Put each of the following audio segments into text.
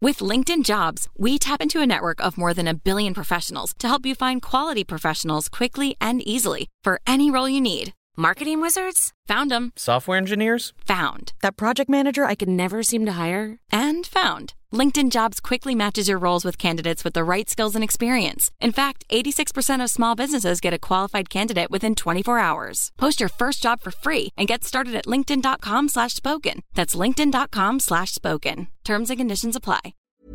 With LinkedIn Jobs, we tap into a network of more than 1 billion professionals to help you find quality professionals quickly and easily for any role you need. Marketing wizards? Found them. Software engineers? Found. That project manager I could never seem to hire? And found. LinkedIn Jobs quickly matches your roles with candidates with the right skills and experience. In fact, 86% of small businesses get a qualified candidate within 24 hours. Post your first job for free and get started at linkedin.com/spoken. That's linkedin.com/spoken. Terms and conditions apply.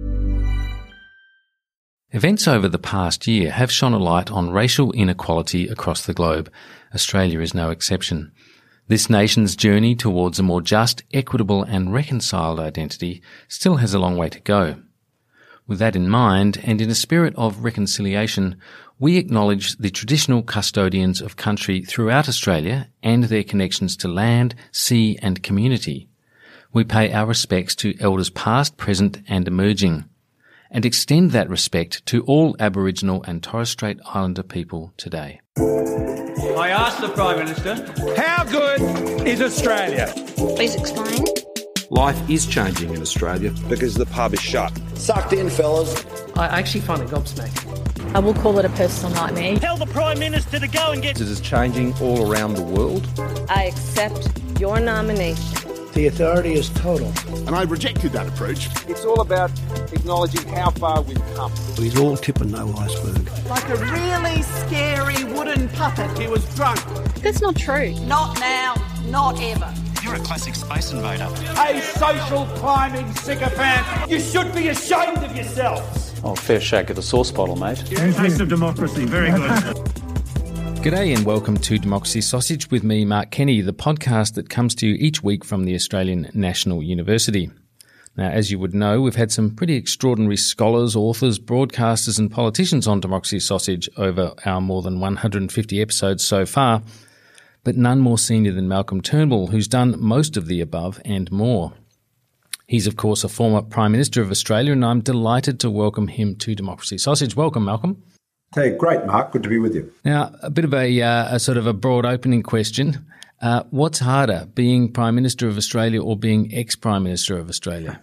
Events over the past year have shone a light on racial inequality across the globe. Australia is no exception. This nation's journey towards a more just, equitable and reconciled identity still has a long way to go. With that in mind, and in a spirit of reconciliation, we acknowledge the traditional custodians of country throughout Australia and their connections to land, sea and community. We pay our respects to elders past, present and emerging, and extend that respect to all Aboriginal and Torres Strait Islander people today. I asked the Prime Minister, how good is Australia? Please explain. Life is changing in Australia because the pub is shut. Sucked in, fellas. I actually find it gobsmacking. I will call it a personal nightmare. Tell the Prime Minister to go and get... It is changing all around the world. I accept your nomination. The authority is total. And I rejected that approach. It's all about acknowledging how far we've come. He's all tip and no iceberg. Like a really scary wooden puppet. He was drunk. That's not true. Not now, not ever. You're a classic space invader. A social climbing sycophant. You should be ashamed of yourselves. Oh, fair shake of the sauce bottle, mate. Taste of democracy. Very good. G'day and welcome to Democracy Sausage with me, Mark Kenny, the podcast that comes to you each week from the Australian National University. Now, as you would know, we've had some pretty extraordinary scholars, authors, broadcasters and politicians on Democracy Sausage over our more than 150 episodes so far, but none more senior than Malcolm Turnbull, who's done most of the above and more. He's, of course, a former Prime Minister of Australia, and I'm delighted to welcome him to Democracy Sausage. Welcome, Malcolm. Hey, great, Mark. Good to be with you. Now, a bit of a sort of a broad opening question. What's harder, being Prime Minister of Australia or being ex-Prime Minister of Australia?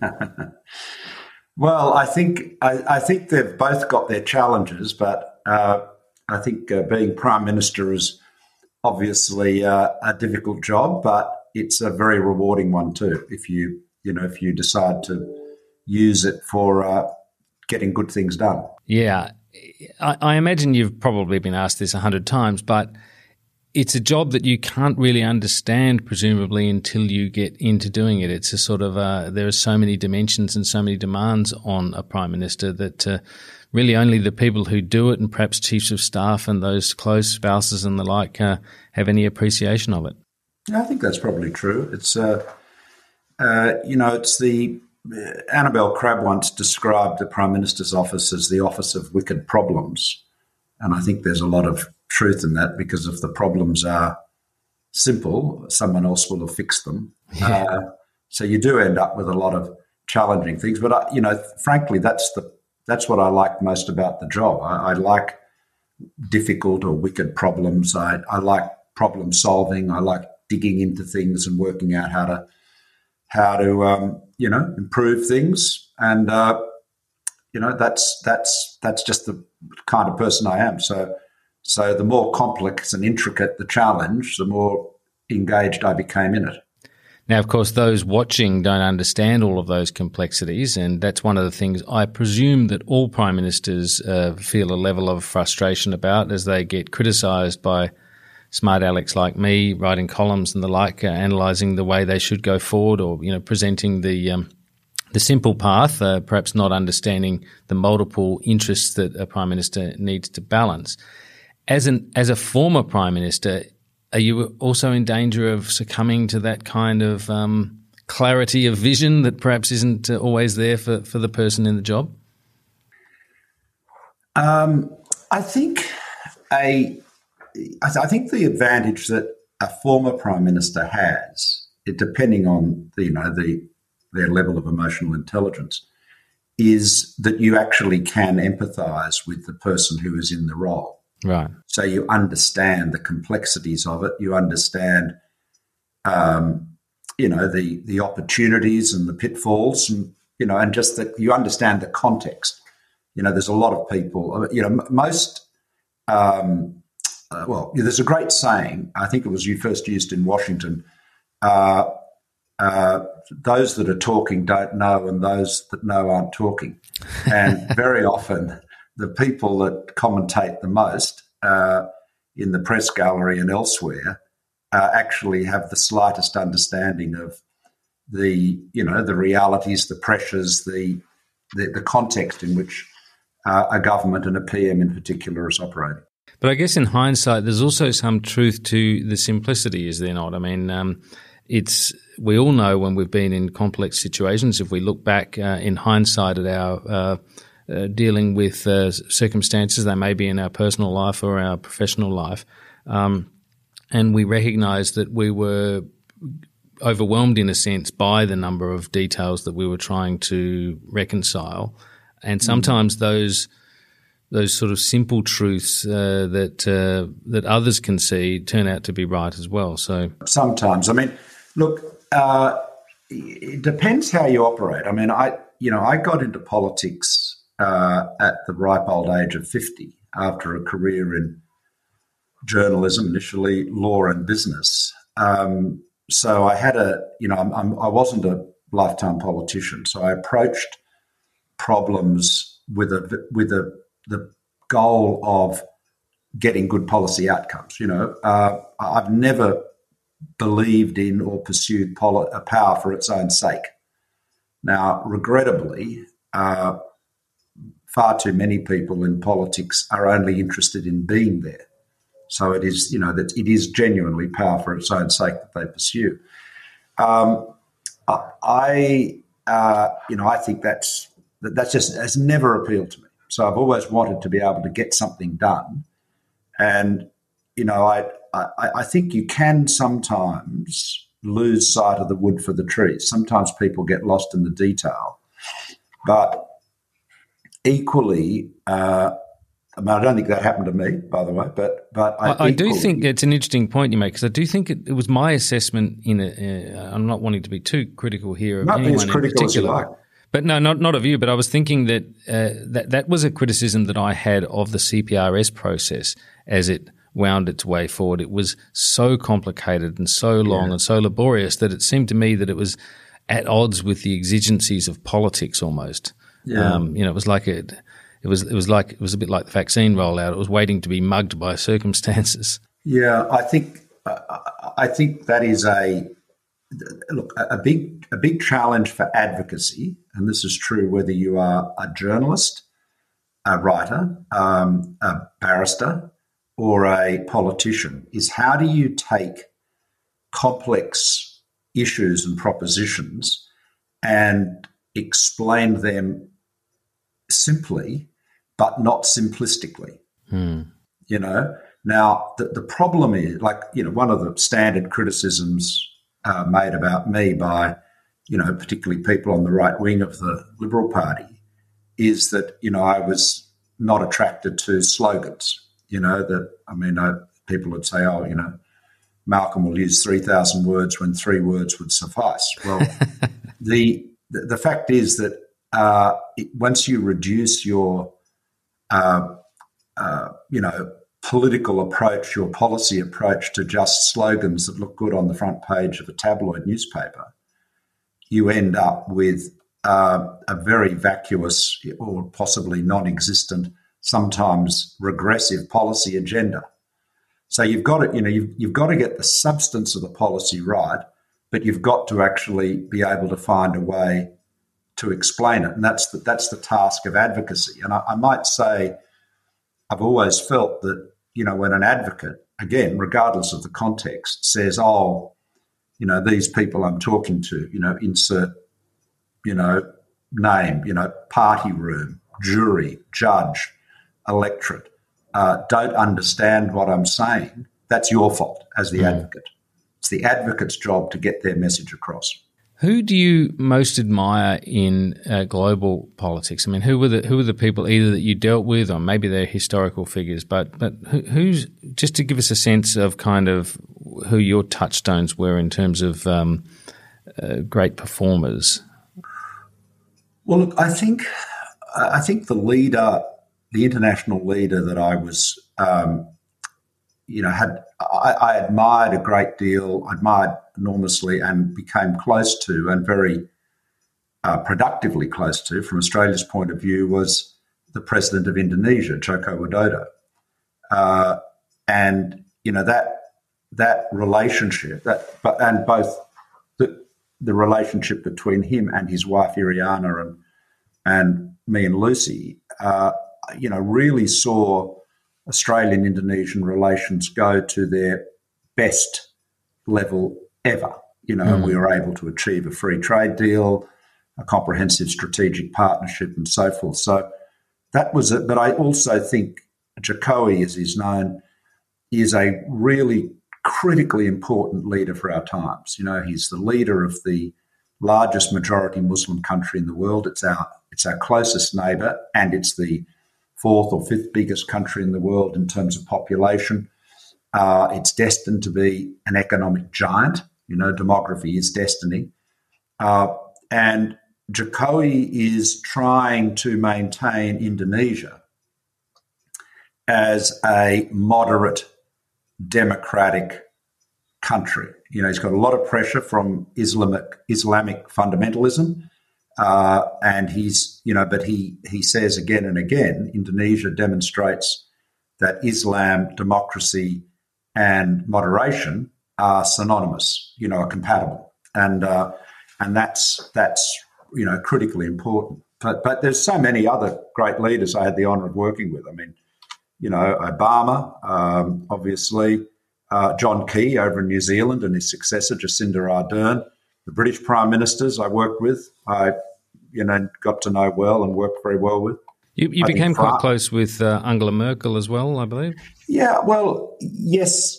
Well, I think they've both got their challenges, but I think being Prime Minister is obviously a difficult job, but it's a very rewarding one too. If you decide to use it for getting good things done. Yeah. I imagine you've probably been asked this 100 times, but it's a job that you can't really understand, presumably, until you get into doing it. It's a sort of there are so many dimensions and so many demands on a Prime Minister that really only the people who do it and perhaps chiefs of staff and those close spouses and the like have any appreciation of it. Yeah, I think that's probably true. It's, it's the... Annabel Crabb once described the Prime Minister's office as the office of wicked problems. And I think there's a lot of truth in that, because if the problems are simple, someone else will have fixed them. Yeah. So you do end up with a lot of challenging things. But, frankly, that's what I like most about the job. I like difficult or wicked problems. I like problem solving. I like digging into things and working out how to improve things, and that's just the kind of person I am. So the more complex and intricate the challenge, the more engaged I became in it. Now, of course, those watching don't understand all of those complexities, and that's one of the things I presume that all Prime Ministers feel a level of frustration about as they get criticised by smart Alex like me, writing columns and the like, analysing the way they should go forward, or presenting the simple path, perhaps not understanding the multiple interests that a Prime Minister needs to balance. As a former Prime Minister, are you also in danger of succumbing to that kind of clarity of vision that perhaps isn't always there for the person in the job? I think the advantage that a former Prime Minister has, depending on their level of emotional intelligence, is that you actually can empathise with the person who is in the role. Right. So you understand the complexities of it. You understand, the opportunities and the pitfalls, and and just that you understand the context. There's a lot of people, most, there's a great saying, I think it was first used in Washington, those that are talking don't know and those that know aren't talking. And very often the people that commentate the most in the press gallery and elsewhere actually have the slightest understanding of the realities, the pressures, the context in which a government and a PM in particular is operating. But I guess in hindsight, there's also some truth to the simplicity, is there not? I mean, we all know when we've been in complex situations, if we look back in hindsight at our dealing with circumstances, they may be in our personal life or our professional life, and we recognise that we were overwhelmed in a sense by the number of details that we were trying to reconcile. And sometimes those sort of simple truths that others can see turn out to be right as well. So sometimes, I mean, look, it depends how you operate. I mean, I got into politics at the ripe old age of 50 after a career in journalism, initially law and business. So I had I wasn't a lifetime politician, so I approached problems with the goal of getting good policy outcomes. I've never believed in or pursued power for its own sake. Now, regrettably, far too many people in politics are only interested in being there. So it is, that it is genuinely power for its own sake that they pursue. I think that's just has never appealed to me. So I've always wanted to be able to get something done, and I think you can sometimes lose sight of the wood for the trees. Sometimes people get lost in the detail, but equally. I don't think that happened to me, by the way, but I do think it's an interesting point you make, because I do think it was my assessment I'm not wanting to be too critical here of anyone in particular. But no, not of you, but I was thinking that that was a criticism that I had of the CPRS process as it wound its way forward. It was so complicated and so long and so laborious that it seemed to me that it was at odds with the exigencies of politics almost. Yeah. It was like It was a bit like the vaccine rollout. It was waiting to be mugged by circumstances. Yeah, I think that is a big challenge for advocacy, and this is true whether you are a journalist, a writer, a barrister, or a politician. Is how do you take complex issues and propositions and explain them simply, but not simplistically. Now the problem is, one of the standard criticisms made about me by, particularly people on the right wing of the Liberal Party is that, I was not attracted to slogans, people would say, Malcolm will use 3,000 words when 3 words would suffice. Well, the fact is that once you reduce your political approach, your policy approach to just slogans that look good on the front page of a tabloid newspaper, you end up with a very vacuous or possibly non-existent, sometimes regressive policy agenda. So you've got to, you've got to get the substance of the policy right, but you've got to actually be able to find a way to explain it, and that's the task of advocacy. And I might say, I've always felt that when an advocate, again, regardless of the context, says, these people I'm talking to, insert, name, party room, jury, judge, electorate, don't understand what I'm saying, that's your fault as the advocate. It's the advocate's job to get their message across. Who do you most admire in global politics? I mean, who were the people either that you dealt with, or maybe they're historical figures, but who's, just to give us a sense of kind of who your touchstones were in terms of great performers? Well, look, I think the international leader that I was, I admired a great deal, admired enormously, and became close to, and very productively close to, from Australia's point of view, was the president of Indonesia, Joko Widodo, and that relationship, and both the relationship between him and his wife Iriana and me and Lucy, really saw Australian-Indonesian relations go to their best level ever. And we were able to achieve a free trade deal, a comprehensive strategic partnership, and so forth. So that was it. But I also think Jokowi, as he's known, is a really critically important leader for our times. He's the leader of the largest majority Muslim country in the world. It's our closest neighbour, and it's the fourth or fifth biggest country in the world in terms of population. It's destined to be an economic giant. Demography is destiny. And Jokowi is trying to maintain Indonesia as a moderate, democratic country. He's got a lot of pressure from Islamic fundamentalism, and but he says again and again, Indonesia demonstrates that Islam, democracy, and moderation are synonymous, are compatible, and that's critically important. But there's so many other great leaders I had the honour of working with. I mean, Obama, obviously, John Key over in New Zealand and his successor, Jacinda Ardern, the British prime ministers I worked with, I got to know well and worked very well with. You became quite close with Angela Merkel as well, I believe. Yeah, well, yes,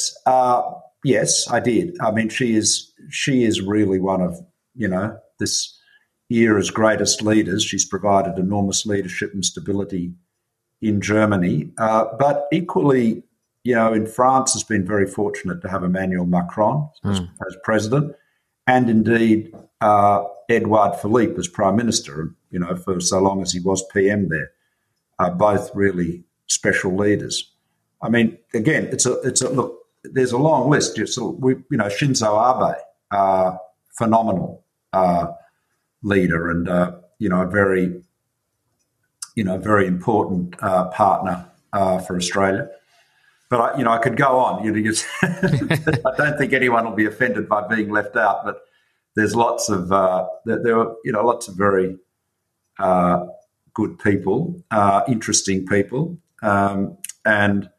I did. I mean, she is really one of this era's greatest leaders. She's provided enormous leadership and stability in Germany, but equally, in France has been very fortunate to have Emmanuel Macron as president, and indeed Edouard Philippe as prime minister. For so long as he was PM there, both really special leaders. I mean, again, it's a look. There's a long list. Shinzo Abe, phenomenal leader, and a very very important partner for Australia. But I could go on. I don't think anyone will be offended by being left out. But there's lots of there are lots of very good people, interesting people, and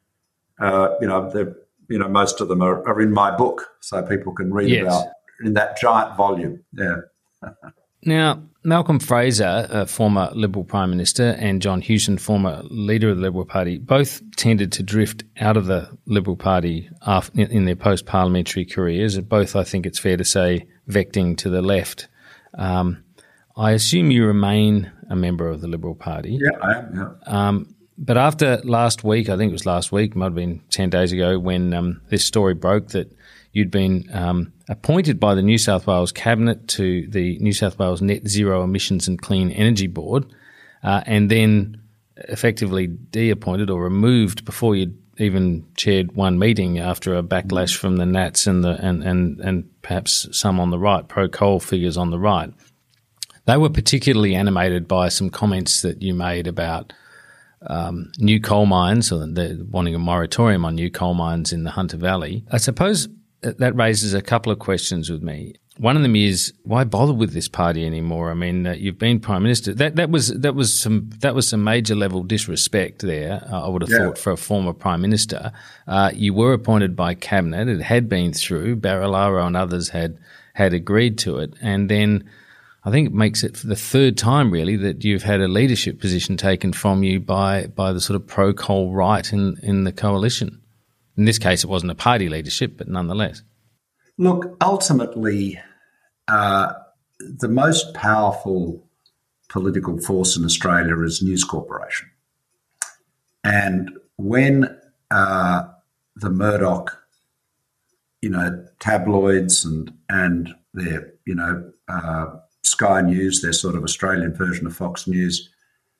most of them are in my book, so people can read about in that giant volume. Yeah. Now, Malcolm Fraser, a former Liberal Prime Minister, and John Hewson, former leader of the Liberal Party, both tended to drift out of the Liberal Party in their post-parliamentary careers, both, I think it's fair to say, vecting to the left. I assume you remain a member of the Liberal Party. Yeah, I am, yeah. But after last week, I think it was last week, might have been 10 days ago, when this story broke that you'd been appointed by the New South Wales Cabinet to the New South Wales Net Zero Emissions and Clean Energy Board, and then effectively de-appointed or removed before you'd even chaired one meeting after a backlash from the Nats and perhaps some on the right, pro-coal figures on the right. They were particularly animated by some comments that you made about new coal mines, or wanting a moratorium on new coal mines in the Hunter Valley. I suppose that raises a couple of questions with me. One of them is, why bother with this party anymore? I mean, you've been Prime Minister. That was some major level disrespect there, I would have thought, for a former Prime Minister. You were appointed by Cabinet. It had been through. Barilaro and others had agreed to it. And then I think it makes it for the third time, really, that you've had a leadership position taken from you by the sort of pro-coal right in the coalition. In this case, it wasn't a party leadership, but nonetheless. Look, ultimately, the most powerful political force in Australia is News Corporation. And when the Murdoch, tabloids and their, Sky News, their sort of Australian version of Fox News,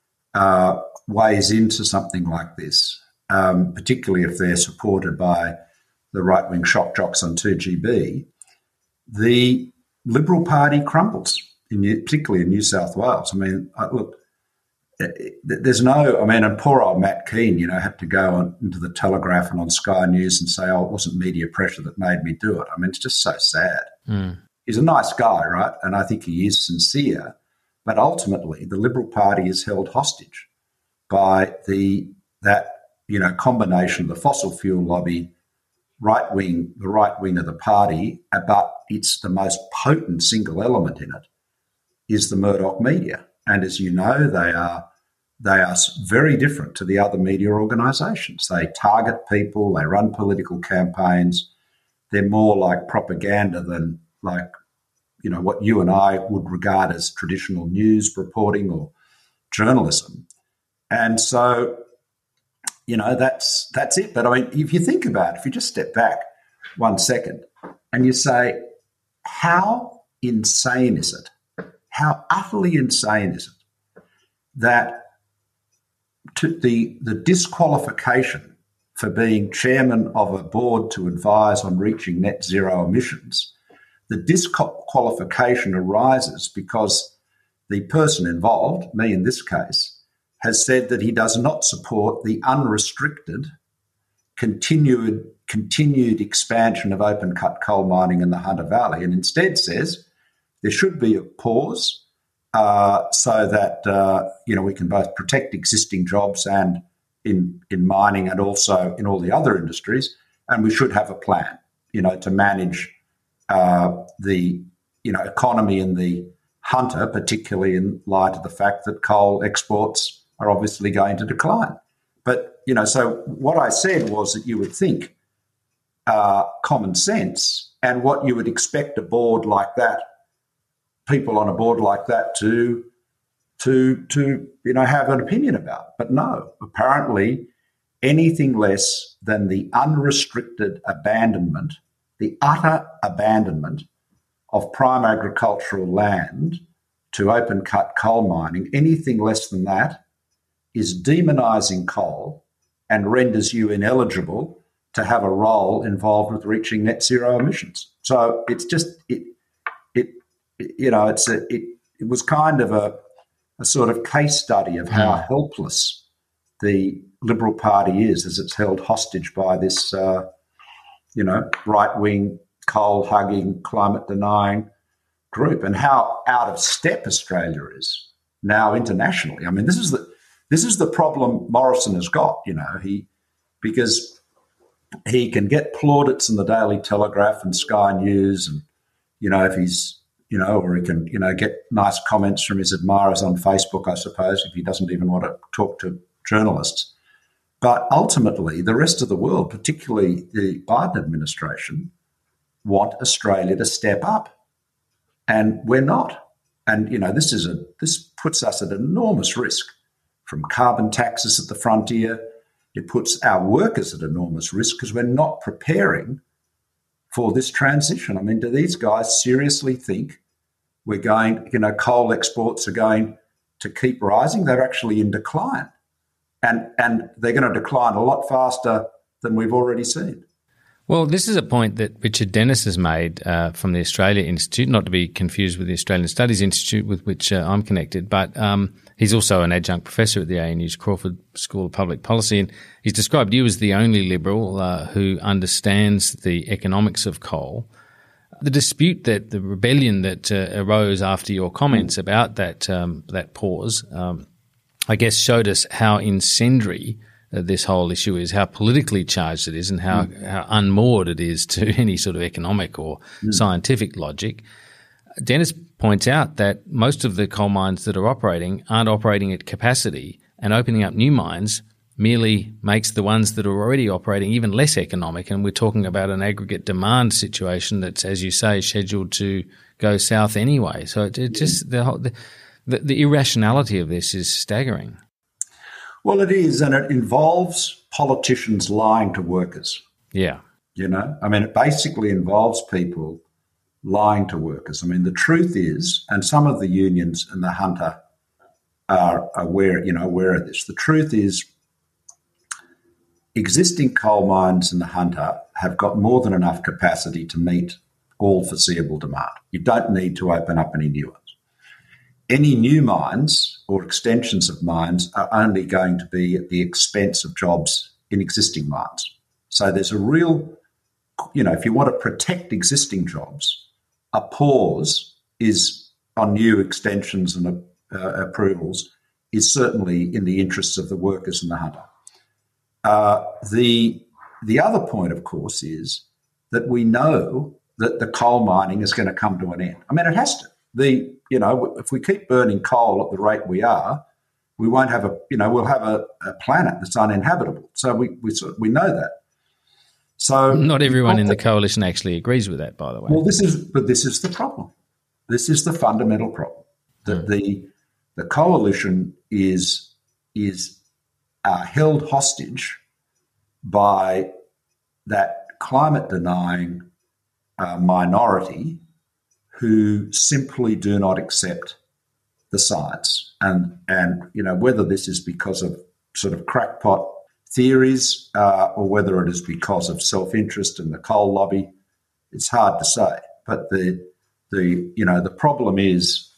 weighs into something like this, particularly if they're supported by the right-wing shock jocks on 2GB, the Liberal Party crumbles, particularly in New South Wales. I mean, look, there's no, I mean, and poor old Matt Keane, had to go into the Telegraph and on Sky News and say, oh, it wasn't media pressure that made me do it. I mean, it's just so sad. He's a nice guy, right? And I think he is sincere. But ultimately, the Liberal Party is held hostage by that combination of the fossil fuel lobby, the right wing of the party, but it's the most potent single element in it is the Murdoch media. And as you know, they are very different to the other media organisations. They target people, they run political campaigns. They're more like propaganda than like, what you and I would regard as traditional news reporting or journalism. And so, that's it. But I mean, if you think about it, if you just step back 1 second and you say, how insane is it? How utterly insane is it that the disqualification for being chairman of a board to advise on reaching net zero emissions, the disqualification arises because the person involved, me in this case, has said that he does not support the unrestricted, continued expansion of open-cut coal mining in the Hunter Valley, and instead says there should be a pause so that we can both protect existing jobs and in mining and also in all the other industries, and we should have a plan, to manage the economy in the Hunter, particularly in light of the fact that coal exports are obviously going to decline. But, so what I said was that you would think common sense and what you would expect a board like that, people on a board like that to have an opinion about. But no, apparently anything less than the unrestricted abandonment, the utter abandonment of prime agricultural land to open-cut coal mining, anything less than that is demonising coal and renders you ineligible to have a role involved with reaching net zero emissions. So it's just it was kind of a sort of case study of how helpless the Liberal Party is as it's held hostage by this right-wing, coal-hugging, climate-denying group, and how out of step Australia is now internationally. I mean, this is the problem Morrison has got, because he can get plaudits in the Daily Telegraph and Sky News, and if he's or he can get nice comments from his admirers on Facebook, I suppose, if he doesn't even want to talk to journalists. But ultimately, the rest of the world, particularly the Biden administration, want Australia to step up, and we're not. And this puts us at enormous risk, from carbon taxes at the frontier. It puts our workers at enormous risk because we're not preparing for this transition. I mean, do these guys seriously think we're going? Coal exports are going to keep rising? They're actually in decline. And they're going to decline a lot faster than we've already seen. Well, this is a point that Richard Dennis has made from the Australia Institute, not to be confused with the Australian Studies Institute with which I'm connected, but he's also an adjunct professor at the ANU's Crawford School of Public Policy, and he's described you as the only Liberal who understands the economics of coal. The dispute that the rebellion that arose after your comments about that pause I guess showed us how incendiary this whole issue is, how politically charged it is, and how unmoored it is to any sort of economic or scientific logic. Dennis points out that most of the coal mines that are operating aren't operating at capacity, and opening up new mines merely makes the ones that are already operating even less economic. And we're talking about an aggregate demand situation that's, as you say, scheduled to go south anyway. So it just the irrationality of this is staggering. Well, it is, and it involves politicians lying to workers. Yeah. I mean, it basically involves people lying to workers. I mean, the truth is, and some of the unions and the Hunter are aware of this. The truth is, existing coal mines in the Hunter have got more than enough capacity to meet all foreseeable demand. You don't need to open up any new ones. Any new mines or extensions of mines are only going to be at the expense of jobs in existing mines. So there's a real, if you want to protect existing jobs, a pause is on new extensions and approvals is certainly in the interests of the workers in the Hunter. The other point, of course, is that we know that the coal mining is going to come to an end. I mean, it has to. If we keep burning coal at the rate we are, we won't have we'll have a planet that's uninhabitable. So we know that. So not everyone in the coalition actually agrees with that, by the way. Well, this is the problem. This is the fundamental problem that the coalition is held hostage by that climate denying minority who simply do not accept the science, and whether this is because of sort of crackpot theories or whether it is because of self-interest in the coal lobby, it's hard to say. But the problem is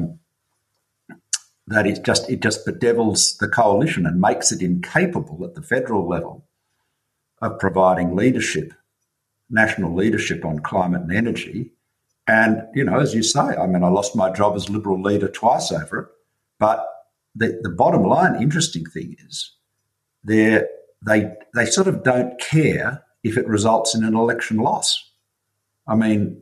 that it just bedevils the coalition and makes it incapable at the federal level of providing leadership, national leadership on climate and energy. And, as you say, I mean, I lost my job as Liberal leader twice over it. But the bottom line, interesting thing is they sort of don't care if it results in an election loss. I mean,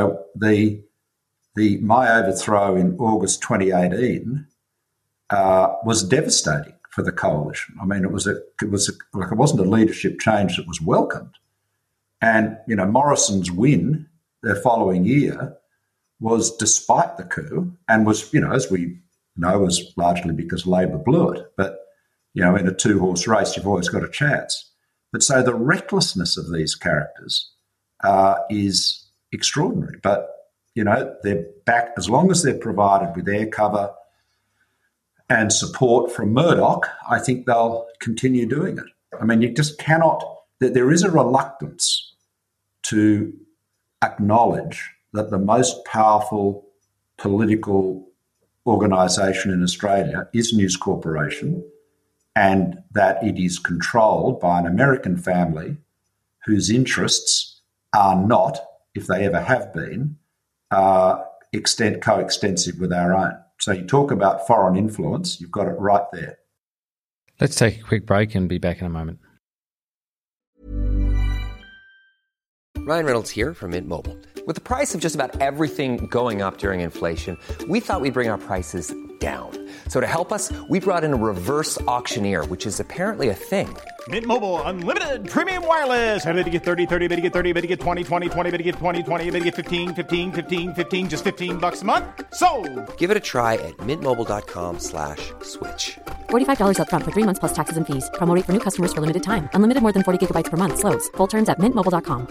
my overthrow in August 2018 was devastating for the coalition. I mean, it wasn't a leadership change that was welcomed. And, Morrison's win the following year was despite the coup and was, as we know, was largely because Labor blew it. But, in a two-horse race, you've always got a chance. But so the recklessness of these characters is extraordinary. But, they're back, as long as they're provided with air cover and support from Murdoch, I think they'll continue doing it. I mean, you just cannot, there is a reluctance to acknowledge that the most powerful political organisation in Australia is News Corporation, and that it is controlled by an American family whose interests are not, if they ever have been, coextensive with our own. So you talk about foreign influence, you've got it right there. Let's take a quick break and be back in a moment. Ryan Reynolds here from Mint Mobile. With the price of just about everything going up during inflation, we thought we'd bring our prices down. So to help us, we brought in a reverse auctioneer, which is apparently a thing. Mint Mobile Unlimited Premium Wireless. How to get 30, 30, bit to get 30, bit to get 20, 20, 20, bit to get 20, 20, bit to get 15, 15, 15, 15, just $15 a month? Sold! Give it a try at mintmobile.com/switch. $45 up front for 3 months plus taxes and fees. Promo rate for new customers for limited time. Unlimited more than 40 gigabytes per month. Slows full terms at mintmobile.com.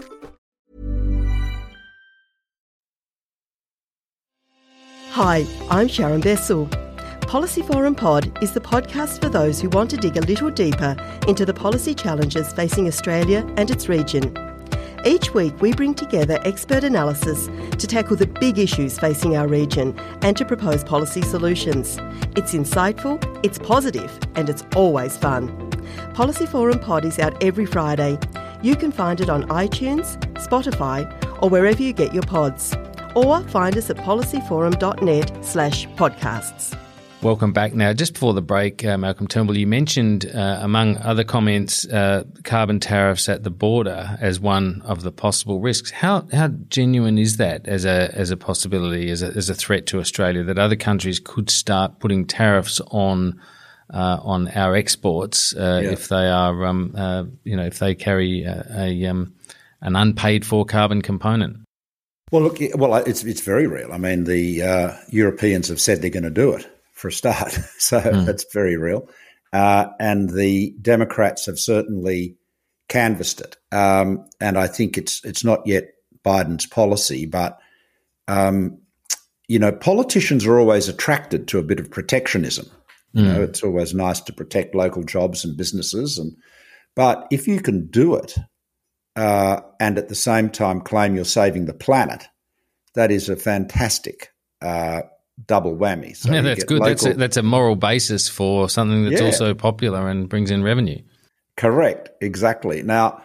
Hi, I'm Sharon Bessel. Policy Forum Pod is the podcast for those who want to dig a little deeper into the policy challenges facing Australia and its region. Each week we bring together expert analysis to tackle the big issues facing our region and to propose policy solutions. It's insightful, it's positive, and it's always fun. Policy Forum Pod is out every Friday. You can find it on iTunes, Spotify, or wherever you get your pods. Or find us at policyforum.net/podcasts. Welcome back. Now, just before the break, Malcolm Turnbull, you mentioned, among other comments, carbon tariffs at the border as one of the possible risks. How genuine is that as a possibility, as a threat to Australia, that other countries could start putting tariffs on our exports if they are, if they carry an unpaid for carbon component? Well, look, it's very real. I mean, the Europeans have said they're going to do it for a start, so that's very real. And the Democrats have certainly canvassed it. And I think it's not yet Biden's policy, but politicians are always attracted to a bit of protectionism. It's always nice to protect local jobs and businesses, but if you can do it and at the same time claim you're saving the planet, that is a fantastic double whammy. So yeah, that's good. That's a moral basis for something that's also popular and brings in revenue. Correct, exactly. Now,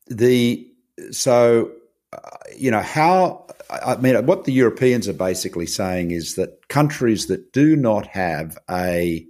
what the Europeans are basically saying is that countries that do not have a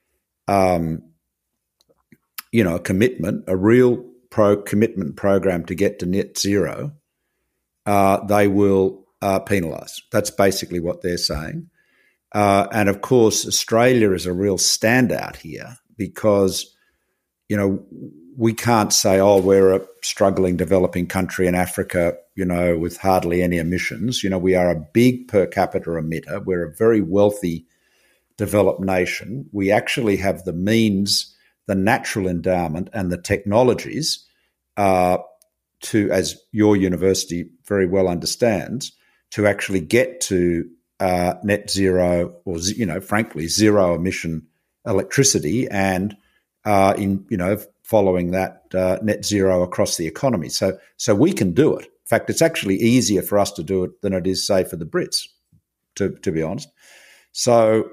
commitment, a real commitment program to get to net zero, they will penalise. That's basically what they're saying. And of course, Australia is a real standout here because, we can't say, we're a struggling developing country in Africa, with hardly any emissions. We are a big per capita emitter. We're a very wealthy developed nation. We actually have the means, the natural endowment and the technologies to, as your university very well understands, to actually get to net zero or, frankly, zero emission electricity and following that net zero across the economy. So we can do it. In fact, it's actually easier for us to do it than it is, say, for the Brits, to be honest. So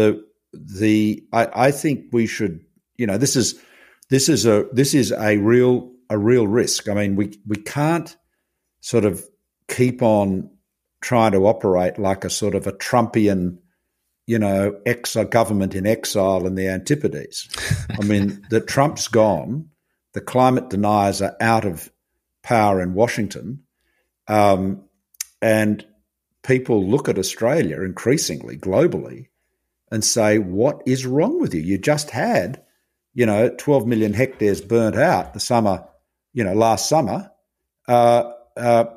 I think we should, this is a real risk. I mean, we can't sort of keep on trying to operate like a sort of a Trumpian, government in exile in the Antipodes. I mean, the Trump's gone, the climate deniers are out of power in Washington, and people look at Australia increasingly globally and say, what is wrong with you? You just had, 12 million hectares burnt out the summer, last summer, in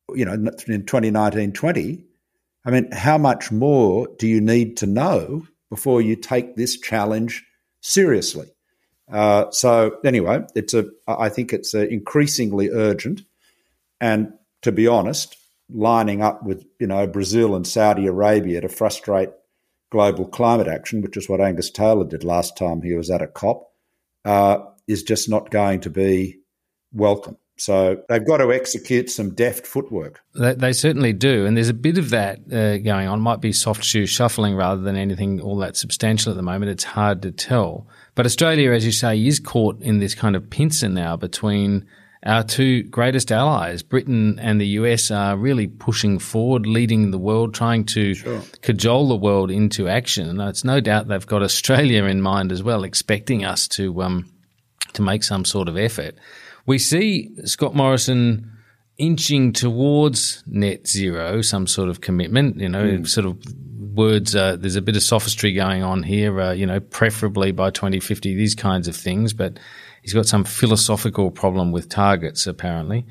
2019-20. I mean, how much more do you need to know before you take this challenge seriously? So anyway, I think it's increasingly urgent. And to be honest, lining up with, Brazil and Saudi Arabia to frustrate global climate action, which is what Angus Taylor did last time he was at a COP, is just not going to be welcome. So they've got to execute some deft footwork. They certainly do. And there's a bit of that going on. Might be soft shoe shuffling rather than anything all that substantial at the moment. It's hard to tell. But Australia, as you say, is caught in this kind of pincer now between our two greatest allies. Britain and the US are really pushing forward, leading the world, trying to cajole the world into action. And it's no doubt they've got Australia in mind as well, expecting us to make some sort of effort. We see Scott Morrison inching towards net zero, some sort of commitment, sort of words, there's a bit of sophistry going on here, preferably by 2050, these kinds of things, but he's got some philosophical problem with targets, apparently.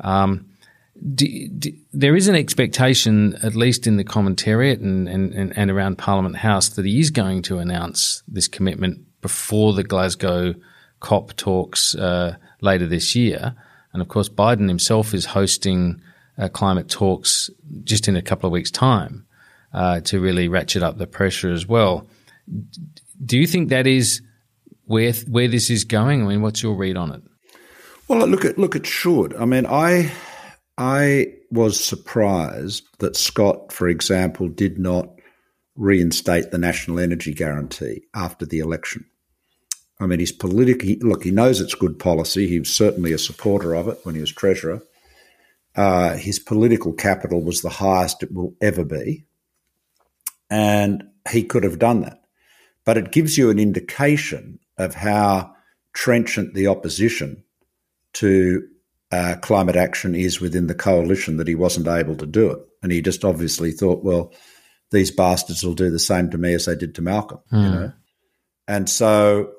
There is an expectation, at least in the commentariat and around Parliament House, that he is going to announce this commitment before the Glasgow COP talks later this year. And of course, Biden himself is hosting climate talks just in a couple of weeks' time to really ratchet up the pressure as well. Do you think that is where this is going? I mean, what's your read on it? Well, look, it should. I mean, I was surprised that Scott, for example, did not reinstate the National Energy Guarantee after the election. I mean, he knows it's good policy. He was certainly a supporter of it when he was Treasurer. His political capital was the highest it will ever be, and he could have done that. But it gives you an indication of how trenchant the opposition to climate action is within the coalition that he wasn't able to do it. And he just obviously thought, well, these bastards will do the same to me as they did to Malcolm, And so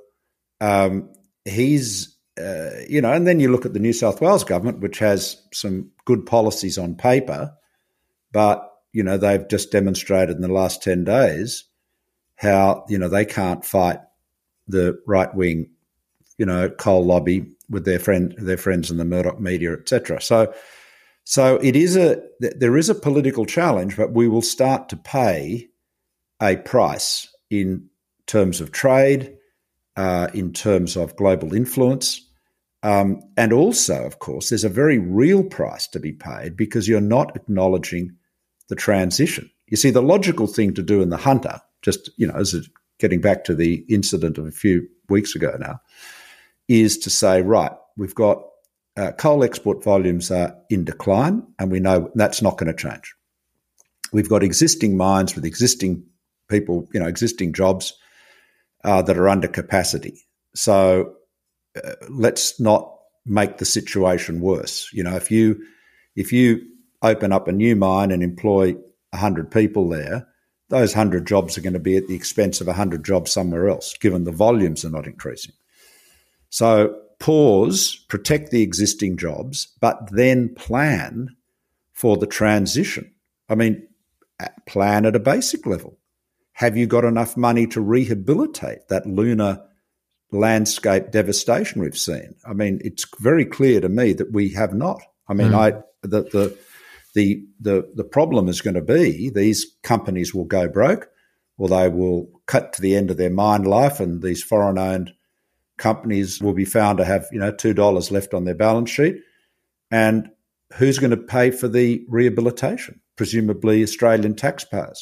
he's, and then you look at the New South Wales government, which has some good policies on paper, but, they've just demonstrated in the last 10 days how, they can't fight the right-wing, coal lobby with their friends in the Murdoch media, etc. So So there is a political challenge, but we will start to pay a price in terms of trade, in terms of global influence. And also, of course, there's a very real price to be paid because you're not acknowledging the transition. You see, the logical thing to do in the Hunter, just, as getting back to the incident of a few weeks ago now, is to say, right, we've got coal export volumes are in decline, and we know that's not going to change. We've got existing mines with existing people, existing jobs that are under capacity. So let's not make the situation worse. If you open up a new mine and employ 100 people there, those 100 jobs are going to be at the expense of 100 jobs somewhere else, given the volumes are not increasing. So pause, protect the existing jobs, but then plan for the transition. I mean, plan at a basic level. Have you got enough money to rehabilitate that lunar landscape devastation we've seen? I mean, it's very clear to me that we have not. I mean, the problem is going to be these companies will go broke, or they will cut to the end of their mine life, and these foreign-owned companies will be found to have, $2 left on their balance sheet. And who's going to pay for the rehabilitation? Presumably Australian taxpayers.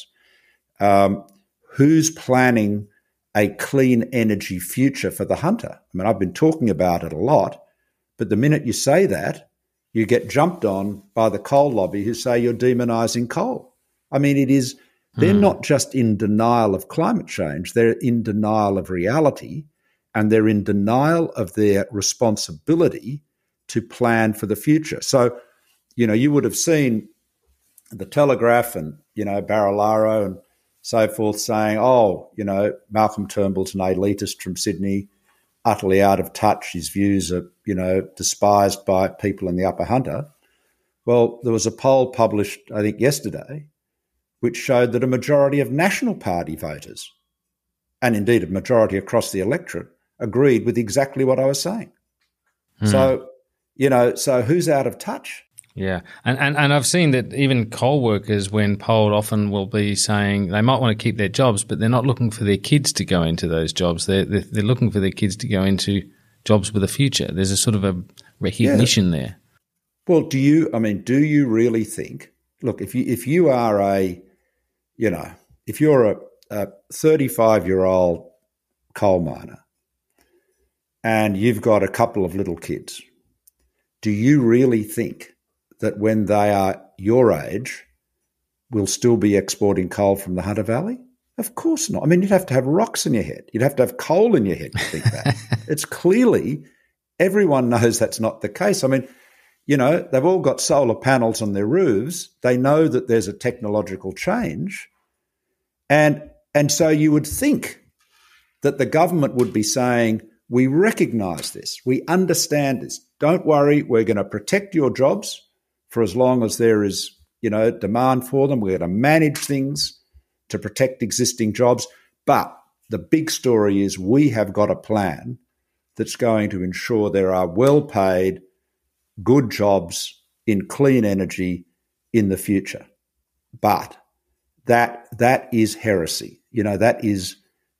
Who's planning a clean energy future for the Hunter? I mean, I've been talking about it a lot, but the minute you say that, you get jumped on by the coal lobby who say you're demonising coal. I mean, they're not just in denial of climate change, they're in denial of reality, and they're in denial of their responsibility to plan for the future. So, you would have seen the Telegraph and, Barilaro and so forth saying, Malcolm Turnbull's an elitist from Sydney, utterly out of touch. His views are, despised by people in the Upper Hunter. Well, there was a poll published, I think, yesterday, which showed that a majority of National Party voters, and indeed a majority across the electorate, agreed with exactly what I was saying. So, so who's out of touch? Yeah. And I've seen that even coal workers, when polled, often will be saying they might want to keep their jobs, but they're not looking for their kids to go into those jobs. They're looking for their kids to go into jobs with a future. There's a sort of a recognition there. Well, do you really think, look, if you are if you're a 35-year-old coal miner and you've got a couple of little kids, do you really think that when they are your age, we'll still be exporting coal from the Hunter Valley? Of course not. I mean, you'd have to have rocks in your head. You'd have to have coal in your head to think that. It's clearly, everyone knows that's not the case. I mean, they've all got solar panels on their roofs. They know that there's a technological change. And so you would think that the government would be saying, we recognise this, we understand this. Don't worry, we're going to protect your jobs for as long as there is, demand for them. We're going to manage things to protect existing jobs. But the big story is we have got a plan that's going to ensure there are well-paid, good jobs in clean energy in the future. But that is heresy. That is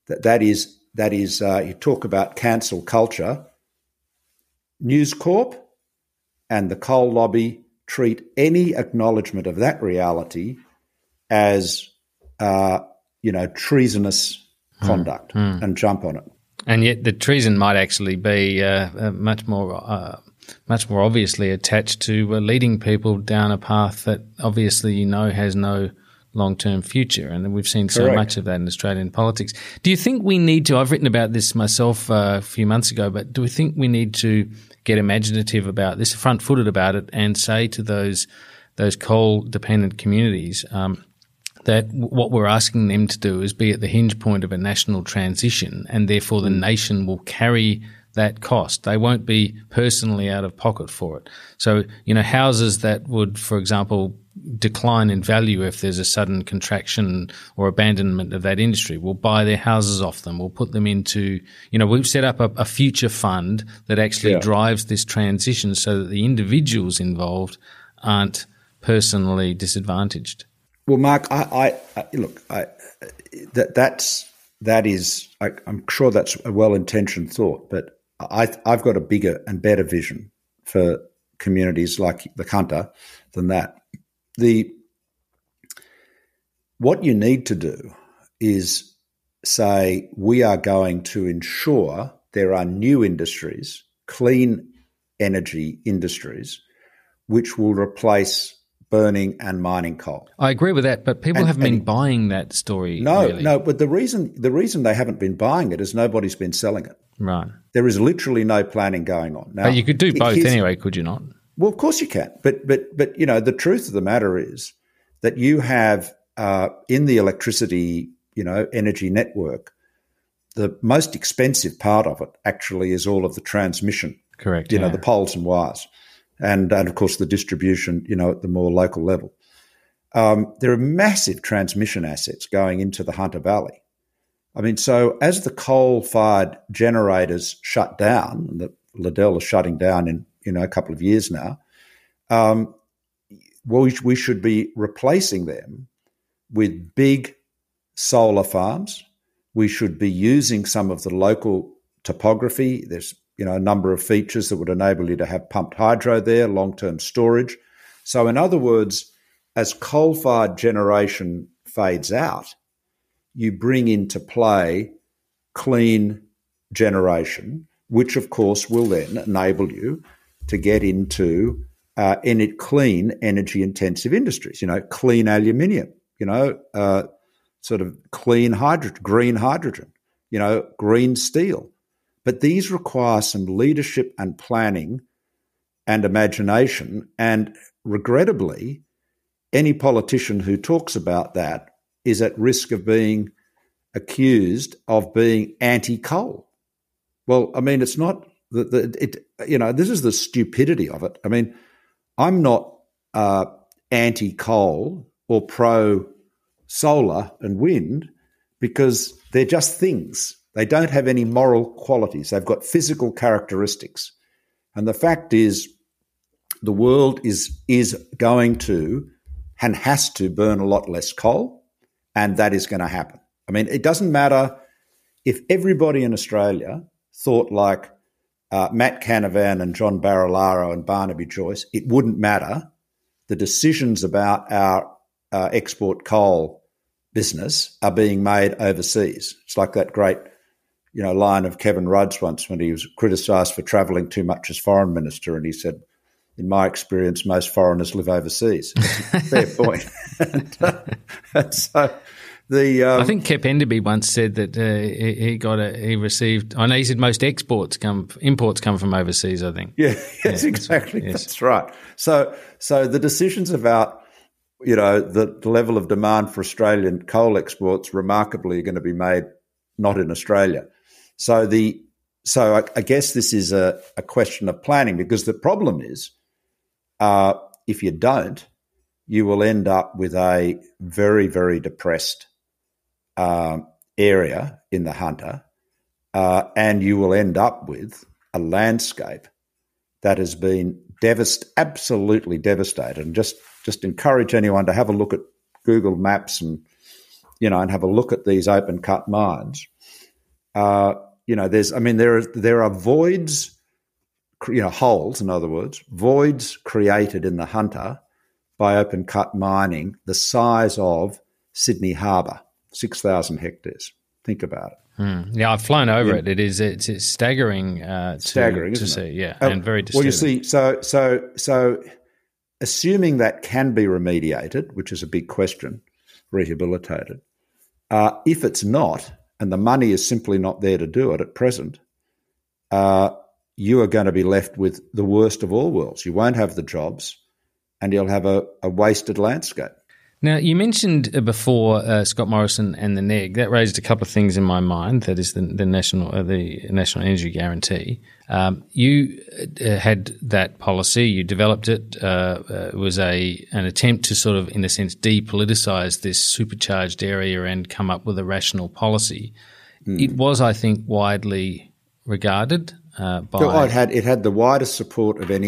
you talk about cancel culture. News Corp and the coal lobby treat any acknowledgement of that reality as, treasonous conduct and jump on it. And yet the treason might actually be much more obviously attached to leading people down a path that obviously has no long-term future. And we've seen so much of that in Australian politics. Do you think we need to – I've written about this myself a few months ago, but do we think we need to get imaginative about this, front-footed about it, and say to those coal-dependent communities that what we're asking them to do is be at the hinge point of a national transition, and therefore the nation will carry that cost. They won't be personally out of pocket for it. So, houses that would, for example, decline in value if there's a sudden contraction or abandonment of that industry, we'll buy their houses off them. We'll put them into, we've set up a future fund that actually drives this transition so that the individuals involved aren't personally disadvantaged? Well, Mark, I'm sure that's a well-intentioned thought, but I've got a bigger and better vision for communities like the Hunter than that. What you need to do is say, we are going to ensure there are new industries, clean energy industries, which will replace burning and mining coal. I agree with that, but people haven't been buying that story. No, but the reason they haven't been buying it is nobody's been selling it. Right. There is literally no planning going on. Now, but you could do both anyway, could you not? Well, of course you can. But the truth of the matter is that you have in the electricity, energy network, the most expensive part of it actually is all of the transmission. Correct. The poles and wires. And of course, the distribution, at the more local level. There are massive transmission assets going into the Hunter Valley. I mean, so as the coal-fired generators shut down, and the Liddell is shutting down in a couple of years now, we should be replacing them with big solar farms. We should be using some of the local topography. There's a number of features that would enable you to have pumped hydro there, long-term storage. So in other words, as coal-fired generation fades out, you bring into play clean generation, which of course will then enable you to get into clean energy-intensive industries, clean aluminium, sort of clean hydrogen, green hydrogen, green steel. But these require some leadership and planning and imagination. And regrettably, any politician who talks about that is at risk of being accused of being anti-coal. Well, I mean, it's not this is the stupidity of it. I mean, I'm not anti-coal or pro-solar and wind because they're just things. They don't have any moral qualities. They've got physical characteristics. And the fact is the world is going to and has to burn a lot less coal, and that is going to happen. I mean, it doesn't matter if everybody in Australia thought like Matt Canavan and John Barilaro and Barnaby Joyce, it wouldn't matter. The decisions about our export coal business are being made overseas. It's like that great line of Kevin Rudd's once when he was criticised for travelling too much as foreign minister, and he said, in my experience, most foreigners live overseas. Fair point. and so I think Kep Enderby once said that he received. I know he said most imports come from overseas. I think. Yeah, yes, exactly. Yes. That's right. So the decisions about the level of demand for Australian coal exports remarkably are going to be made not in Australia. So I guess this is a question of planning, because the problem is if you don't, you will end up with a very, very depressed area in the Hunter, and you will end up with a landscape that has been absolutely devastated. And just encourage anyone to have a look at Google Maps and have a look at these open cut mines. There are voids, holes, in other words, voids created in the Hunter by open cut mining the size of Sydney Harbour, 6,000 hectares. Think about it. Yeah, I've flown over it. It's staggering. Staggering, to isn't see. it? Yeah, and very disturbing. Well, you see, so assuming that can be remediated, which is a big question, rehabilitated. If it's not, and the money is simply not there to do it at present, you are going to be left with the worst of all worlds. You won't have the jobs, and you'll have a wasted landscape. Now, you mentioned before Scott Morrison and the NEG. That raised a couple of things in my mind. That is the National Energy Guarantee. You had that policy. You developed it. It was an attempt to sort of, in a sense, depoliticise this supercharged area and come up with a rational policy. It was, I think, widely regarded by. It had the widest support of any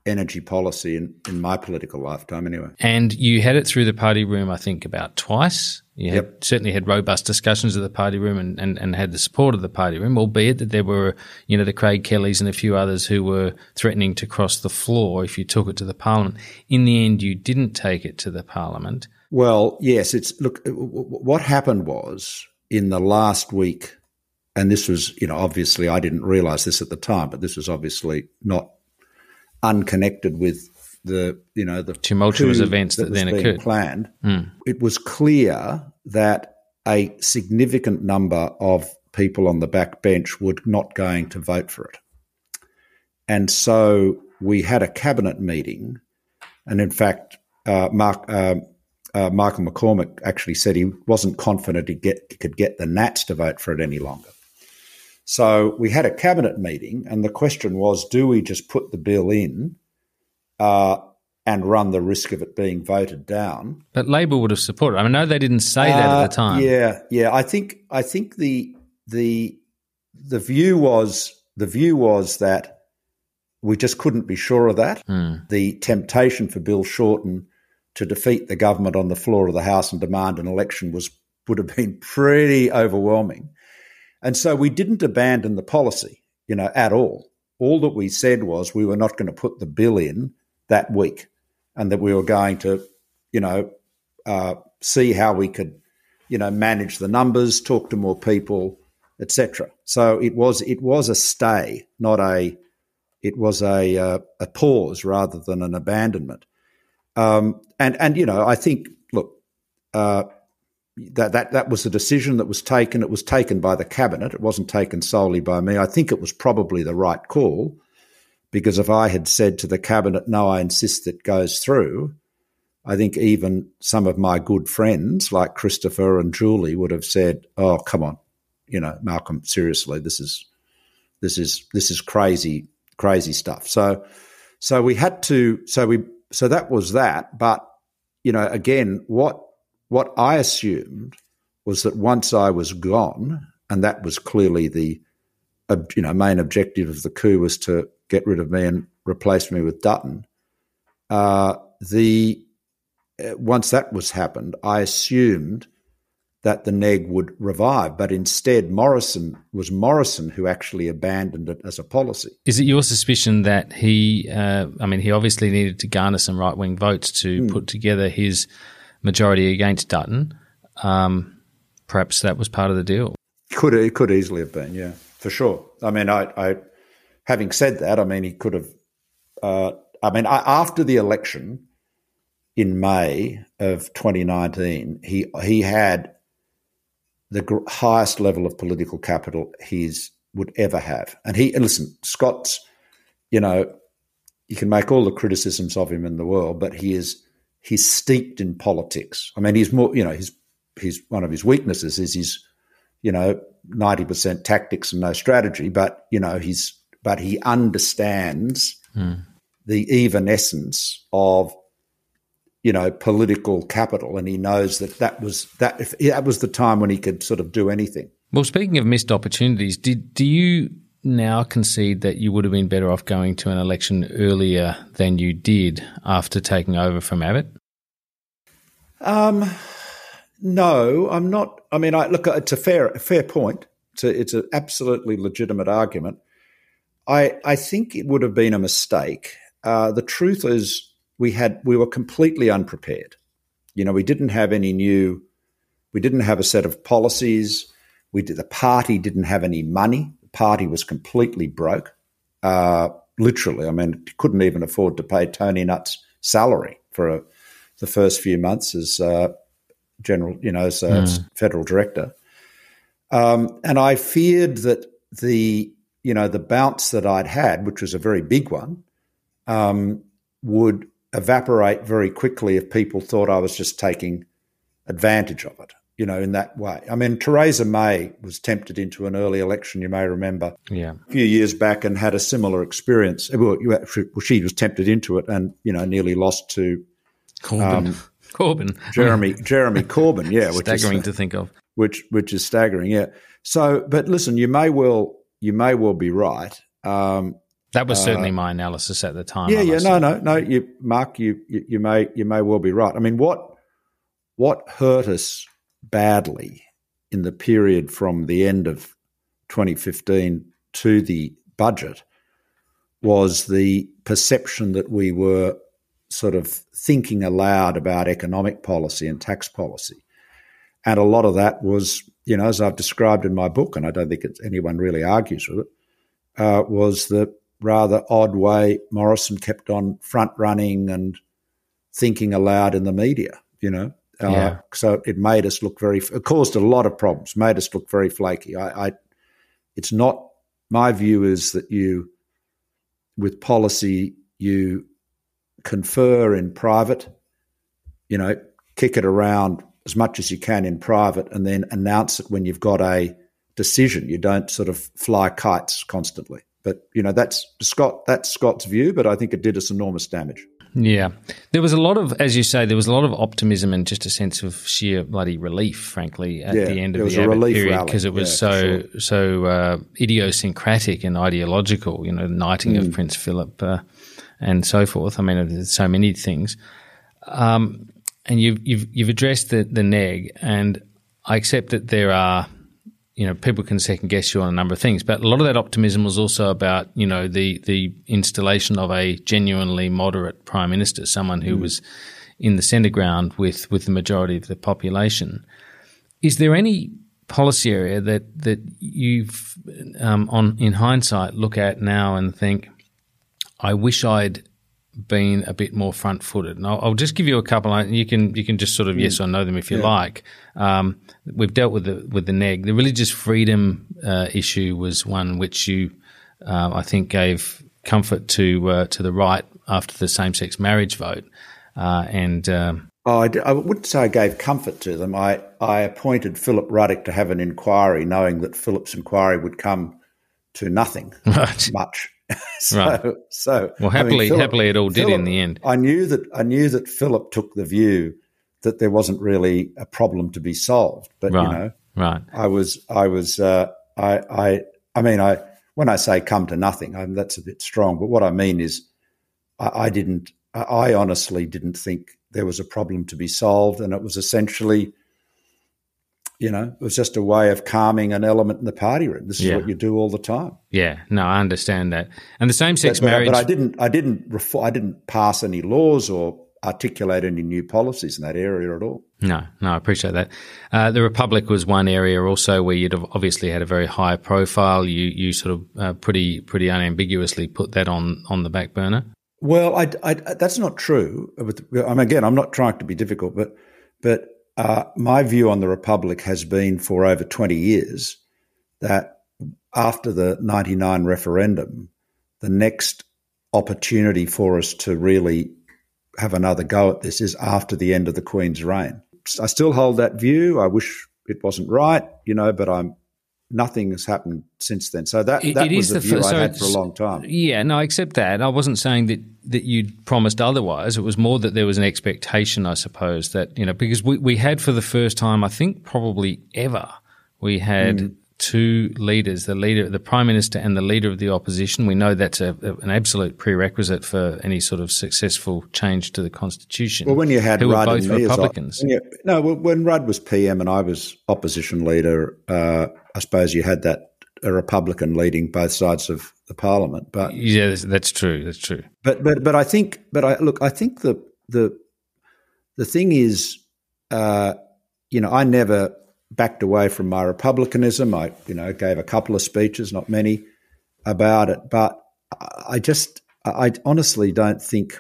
energy policy in my political lifetime anyway. And you had it through the party room, I think, about twice. You had certainly had robust discussions at the party room and had the support of the party room, albeit that there were, the Craig Kellys and a few others who were threatening to cross the floor if you took it to the parliament. In the end, you didn't take it to the parliament. Well, yes. Look, what happened was in the last week, and this was, obviously I didn't realise this at the time, but this was obviously not unconnected with the tumultuous events that then occurred. Planned. It was clear that a significant number of people on the back bench were not going to vote for it. And so we had a cabinet meeting, and in fact, Michael McCormack actually said he wasn't confident he could get the Nats to vote for it any longer. So we had a cabinet meeting, and the question was, do we just put the bill in and run the risk of it being voted down? But Labor would have supported it. I know they didn't say that at the time. Yeah. I think the view was that we just couldn't be sure of that. The temptation for Bill Shorten to defeat the government on the floor of the House and demand an election would have been pretty overwhelming. And so we didn't abandon the policy, at all. All that we said was we were not going to put the bill in that week, and that we were going to, see how we could, manage the numbers, talk to more people, etc. So it was a stay, it was a pause rather than an abandonment. I think, look, that was a decision that was taken. It was taken by the cabinet. It wasn't taken solely by me. I think it was probably the right call, because if I had said to the cabinet, no, I insist it goes through, I think even some of my good friends like Christopher and Julie would have said, oh, come on, Malcolm, seriously, this is crazy stuff. So we had to, so that was that. But, again, what I assumed was that once I was gone, and that was clearly the main objective of the coup, was to get rid of me and replace me with Dutton. Once that was happened, I assumed that the NEG would revive, but instead Morrison who actually abandoned it as a policy. Is it your suspicion that he obviously needed to garner some right-wing votes to put together his majority against Dutton? Perhaps that was part of the deal. It could easily have been, yeah, for sure. I mean, I having said that, I mean, he could have. After the election in May of 2019, he had the highest level of political capital he would ever have, and listen, Scott's. You can make all the criticisms of him in the world, but he's steeped in politics. I mean, he's more, he's one of his weaknesses is his, 90% tactics and no strategy, but he understands the evanescence of, political capital, and he knows that was the time when he could sort of do anything. Well, speaking of missed opportunities, do you now concede that you would have been better off going to an election earlier than you did after taking over from Abbott? No, I'm not. I mean, look, it's a fair point. It's an absolutely legitimate argument. I think it would have been a mistake. The truth is, we were completely unprepared. We didn't have we didn't have a set of policies. The party didn't have any money. The party was completely broke. Literally, I mean, couldn't even afford to pay Tony Nutt's salary for the first few months as federal director. And I feared that the bounce that I'd had, which was a very big one, would evaporate very quickly if people thought I was just taking advantage of it, in that way. I mean, Theresa May was tempted into an early election, you may remember, a few years back, and had a similar experience. Well, she was tempted into it and, nearly lost to Corbyn. Jeremy Corbyn, yeah. Staggering to think of. Which is staggering, yeah. So, but listen, you may well be right. That was certainly my analysis at the time. No. Mark, you may well be right. I mean, what hurt us badly in the period from the end of 2015 to the budget was the perception that we were sort of thinking aloud about economic policy and tax policy. And a lot of that was, as I've described in my book, and I don't think anyone really argues with it, was the rather odd way Morrison kept on front-running and thinking aloud in the media, So it made us look it caused a lot of problems, made us look very flaky. It's not, my view is that with policy, you confer in private, kick it around as much as you can in private and then announce it when you've got a decision. You don't sort of fly kites constantly. But, that's Scott's view, but I think it did us enormous damage. Yeah. There was a lot of, as you say, there was a lot of optimism and just a sense of sheer bloody relief, frankly, at the end of the Abbott period, because it was so idiosyncratic and ideological, the knighting of Prince Philip and so forth. I mean, there's so many things. And you've addressed the neg, and I accept that there are, people can second guess you on a number of things, but a lot of that optimism was also about, the installation of a genuinely moderate prime minister, someone who was in the centre ground with the majority of the population. Is there any policy area that you've, in hindsight, look at now and think, I wish I'd been a bit more front-footed? And I'll just give you a couple. You can just sort of yes or no them if you like. We've dealt with the neg. The religious freedom issue was one which you, I think, gave comfort to the right after the same-sex marriage vote. I wouldn't say I gave comfort to them. I appointed Philip Ruddock to have an inquiry, knowing that Philip's inquiry would come to nothing much. Happily it all did in the end. I knew that Philip took the view that there wasn't really a problem to be solved. But when I say come to nothing, that's a bit strong. But what I mean is, I honestly didn't think there was a problem to be solved, and it was essentially, it was just a way of calming an element in the party room. This is what you do all the time. Yeah, no, I understand that. And the same-sex marriage, but I didn't pass any laws or articulate any new policies in that area at all. No, I appreciate that. The Republic was one area also where you'd have obviously had a very high profile. You sort of pretty unambiguously put that on the back burner. Well, that's not true. Again, I'm not trying to be difficult, but my view on the Republic has been for over 20 years that after the 99 referendum, the next opportunity for us to really have another go at this is after the end of the Queen's reign. I still hold that view. I wish it wasn't right, but nothing has happened since then. So that was the view I had for a long time. Yeah, no, I accept that. I wasn't saying that you'd promised otherwise. It was more that there was an expectation, I suppose, that, because we had for the first time, I think probably ever, we had two leaders, the Prime Minister and the Leader of the Opposition. We know that's an absolute prerequisite for any sort of successful change to the Constitution. Well, when you had Rudd both and Republicans. When Rudd was PM and I was Opposition Leader, I suppose you had a Republican leading both sides of the Parliament. But yeah, that's true. That's true. But I think the thing is, I never backed away from my republicanism. I gave a couple of speeches, not many, about it. But I honestly don't think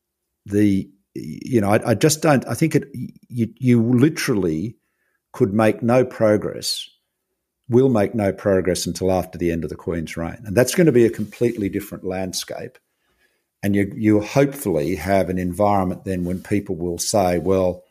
I just don't. I think you literally could make no progress. Will make no progress until after the end of the Queen's reign. And that's going to be a completely different landscape. And you hopefully have an environment then when people will say, well,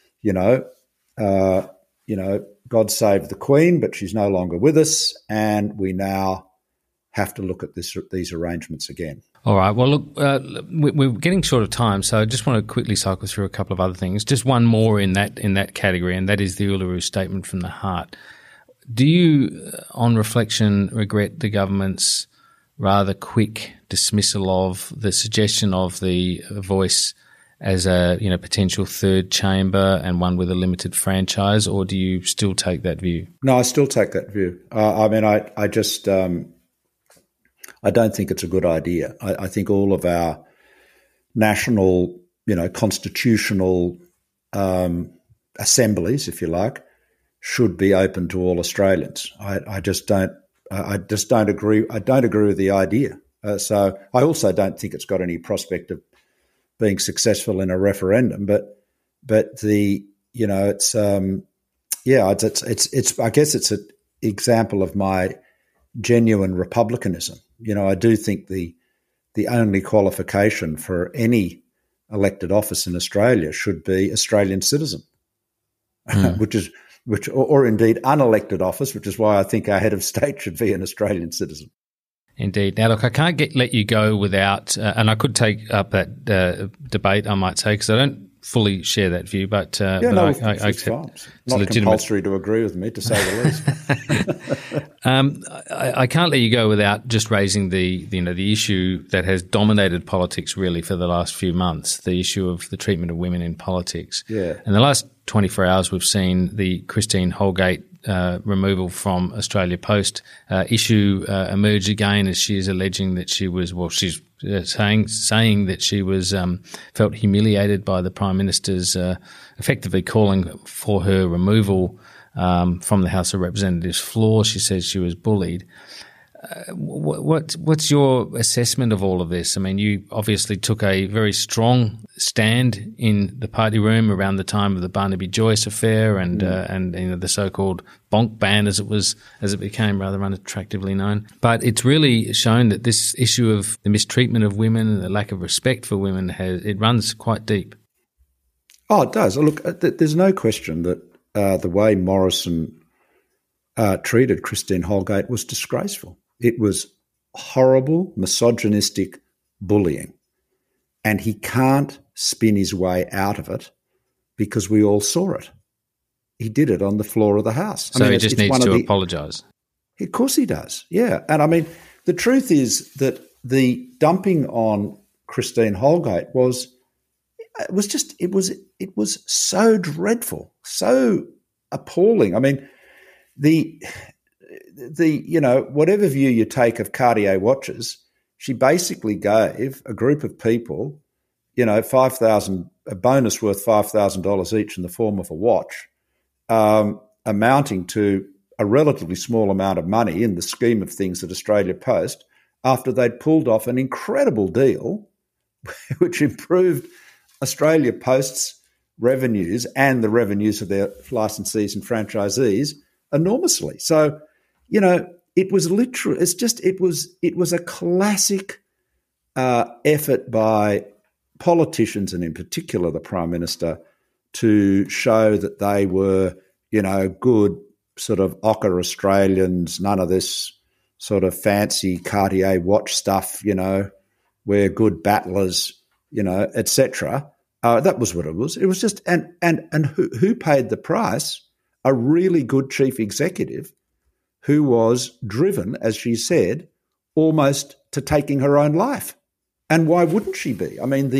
God save the Queen, but she's no longer with us, and we now have to look at these arrangements again. All right. Well, look, we're getting short of time, so I just want to quickly cycle through a couple of other things. Just one more in that category, and that is the Uluru Statement from the Heart. Do you, on reflection, regret the government's rather quick dismissal of the suggestion of the Voice as a potential third chamber and one with a limited franchise, or do you still take that view? No, I still take that view. I just I don't think it's a good idea. I think all of our national, constitutional assemblies, if you like, should be open to all Australians. I just don't agree. I don't agree with the idea. So I also don't think it's got any prospect of being successful in a referendum. But it's I guess it's an example of my genuine republicanism. I do think the only qualification for any elected office in Australia should be Australian citizen, or indeed unelected office, which is why I think our head of state should be an Australian citizen. Indeed. Now, look, I can't let you go without, and I could take up that debate, I might say, because I don't fully share that view, but I accept it's not compulsory to agree with me, to say the least. I can't let you go without just raising the issue that has dominated politics really for the last few months, the issue of the treatment of women in politics. Yeah. In the last 24 hours, we've seen the Christine Holgate removal from Australia Post issue emerge again, as she is alleging that she was, she's saying that she was felt humiliated by the Prime Minister's effectively calling for her removal from the House of Representatives floor. She says she was bullied. What's your assessment of all of this? I mean, you obviously took a very strong stand in the party room around the time of the Barnaby Joyce affair and the so-called bonk ban, as it became rather unattractively known. But it's really shown that this issue of the mistreatment of women and the lack of respect for women it runs quite deep. Oh, it does. Look, there's no question that the way Morrison treated Christine Holgate was disgraceful. It was horrible, misogynistic bullying. And he can't spin his way out of it because we all saw it. He did it on the floor of the House. So he just needs to apologise. Of course he does, yeah. And I mean, the truth is that the dumping on Christine Holgate was so dreadful, so appalling. I mean, whatever view you take of Cartier watches, she basically gave a group of people, a bonus worth $5,000 each in the form of a watch, amounting to a relatively small amount of money in the scheme of things at Australia Post, after they'd pulled off an incredible deal which improved Australia Post's revenues and the revenues of their licensees and franchisees enormously. So, it was literally, it was a classic effort by politicians, and in particular the Prime Minister, to show that they were, good sort of ochre Australians, none of this sort of fancy Cartier watch stuff, we're good battlers, etc. That was what it was. It was just, and who paid the price? A really good chief executive who was driven, as she said, almost to taking her own life. And why wouldn't she be? I mean,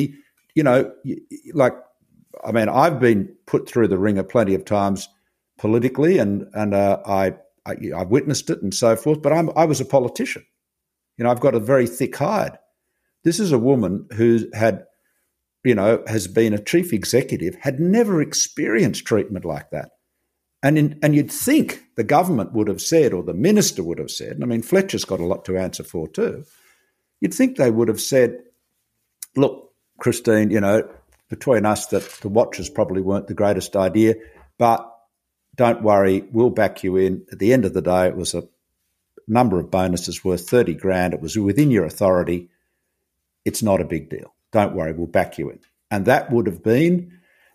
I've been put through the ringer plenty of times politically, and I witnessed it and so forth, but I was a politician. I've got a very thick hide. This is a woman who has been a chief executive, had never experienced treatment like that. And you'd think the government would have said, or the minister would have said, and I mean, Fletcher's got a lot to answer for too, you'd think they would have said, look, Christine, between us, that the watches probably weren't the greatest idea, but don't worry, we'll back you in. At the end of the day, it was a number of bonuses worth $30,000. It was within your authority. It's not a big deal. Don't worry, we'll back you in. And that would have been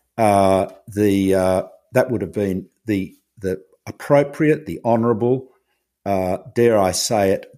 the appropriate, the honourable, dare I say it,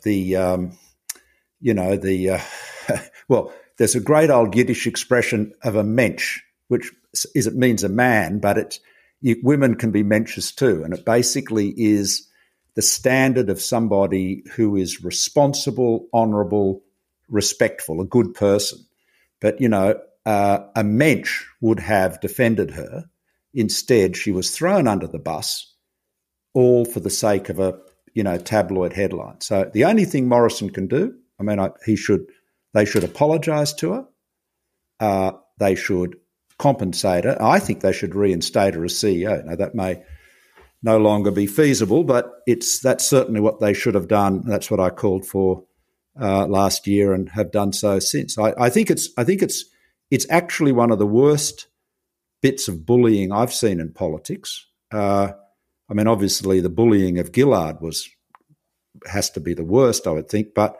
well, there's a great old Yiddish expression of a mensch, which means a man, but women can be mensches too, and it basically is the standard of somebody who is responsible, honourable, respectful, a good person. But, a mensch would have defended her. Instead, she was thrown under the bus, all for the sake of a, tabloid headline. So the only thing Morrison can do, they should apologise to her. They should compensate her. I think they should reinstate her as CEO. Now, that may no longer be feasible, but that's certainly what they should have done. That's what I called for last year and have done so since. I think it's actually one of the worst bits of bullying I've seen in politics. Obviously the bullying of Gillard has to be the worst, I would think, but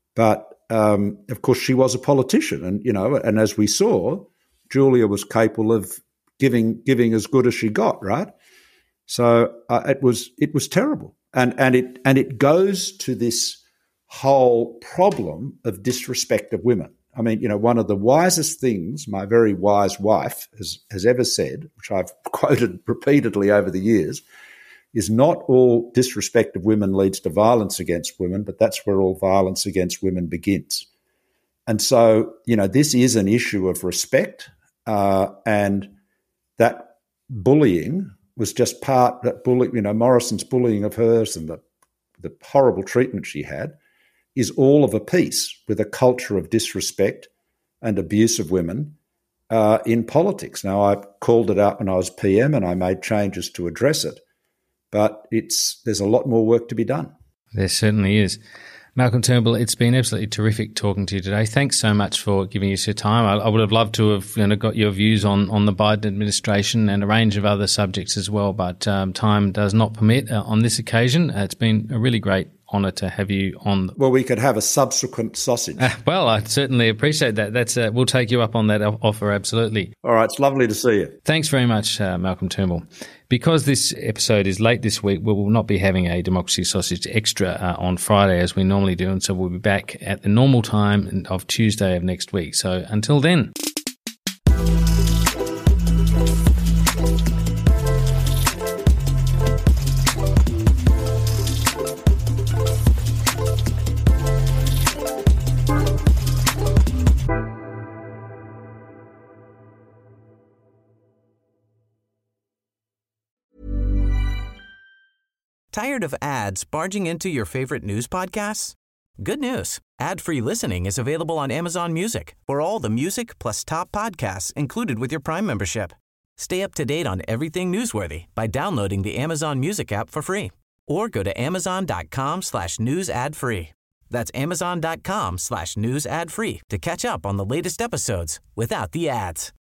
of course she was a politician, and as we saw, Julia was capable of giving as good as she got, right? So it was terrible, and it goes to this whole problem of disrespect of women. One of the wisest things my very wise wife has ever said, which I've quoted repeatedly over the years, is not all disrespect of women leads to violence against women, but that's where all violence against women begins. And so, this is an issue of respect, and that bullying was just Morrison's bullying of hers and the horrible treatment she had is all of a piece with a culture of disrespect and abuse of women in politics. Now, I called it out when I was PM and I made changes to address it, but there's a lot more work to be done. There certainly is. Malcolm Turnbull, it's been absolutely terrific talking to you today. Thanks so much for giving us your time. I would have loved to have got your views on the Biden administration and a range of other subjects as well, but time does not permit on this occasion. It's been a really great honour to have you on. Well, we could have a subsequent sausage. Well, I certainly appreciate that. We'll take you up on that offer, absolutely. All right, it's lovely to see you. Thanks very much, Malcolm Turnbull. Because this episode is late this week, we will not be having a Democracy Sausage Extra on Friday as we normally do, and so we'll be back at the normal time of Tuesday of next week. So until then. Tired of ads barging into your favorite news podcasts? Good news. Ad-free listening is available on Amazon Music for all the music plus top podcasts included with your Prime membership. Stay up to date on everything newsworthy by downloading the Amazon Music app for free or go to amazon.com/news ad free. That's amazon.com/news ad free to catch up on the latest episodes without the ads.